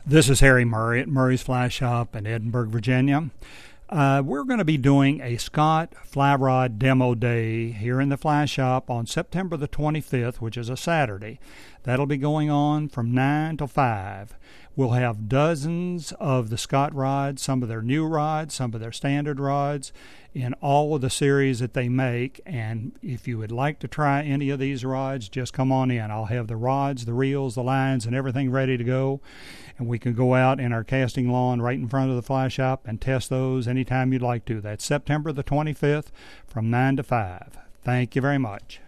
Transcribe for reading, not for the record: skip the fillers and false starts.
This is Harry Murray at Murray's Fly Shop in Edinburgh, Virginia. We're going to be doing a Scott Fly Rod Demo Day here in the Fly Shop on September the 25th, which is a Saturday. That'll be going on from 9 to 5. We'll have dozens of the Scott rods, some of their new rods, some of their standard rods, in all of the series that they make. And if you would like to try any of these rods, just come on in. I'll have the rods, the reels, the lines, and everything ready to go. And we can go out in our casting lawn right in front of the fly shop and test those anytime you'd like to. That's September the 25th from 9 to 5. Thank you very much.